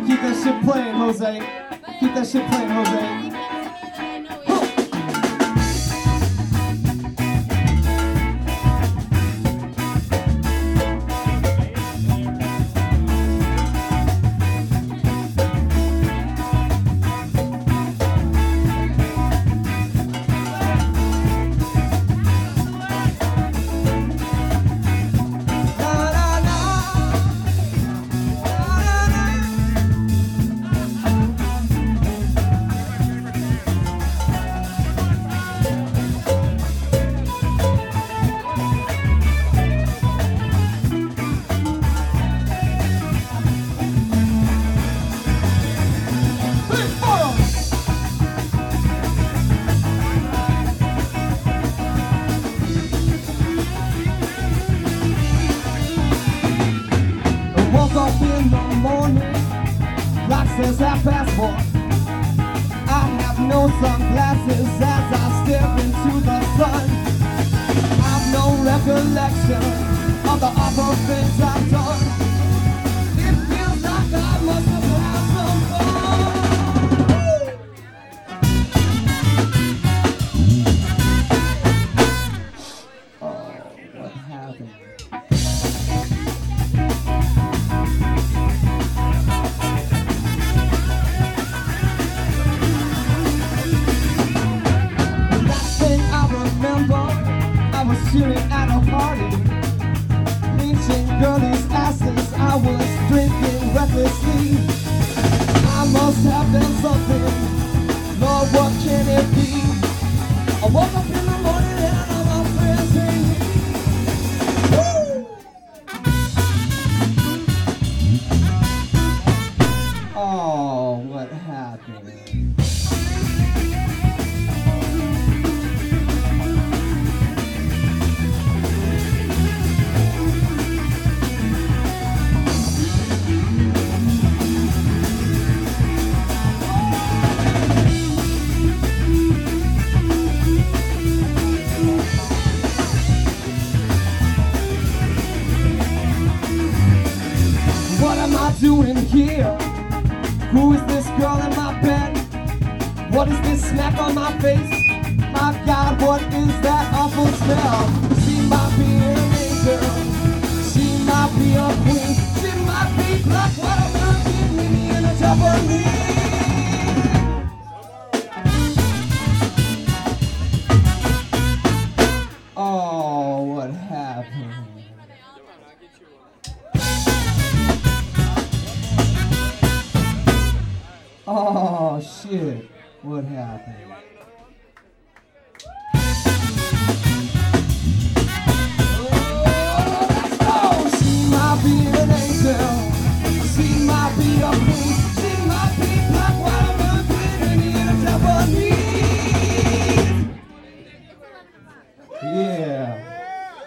Keep that shit playing, Jose. Keep that shit playing, Jose. Up in the morning, clock says 1:30. I have no sunglasses as I stare into the sun. I've no recollection of the awful things I've done. It feels like I must have had some fun. Oh, what happened? I was shooting at a party, reaching girlies' asses. I was drinking recklessly. I must have done something. Lord, what can it be? I woke up in the morning and all my friends hate me. Oh, what happened? What am I doing here? Who is this girl in my bed? What is this smack on my face? My God, what is that awful smell? She might be an angel, she might be a queen, she might be black, white, American, maybe in a Japanese. Oh, what happened? Oh shit, what happened?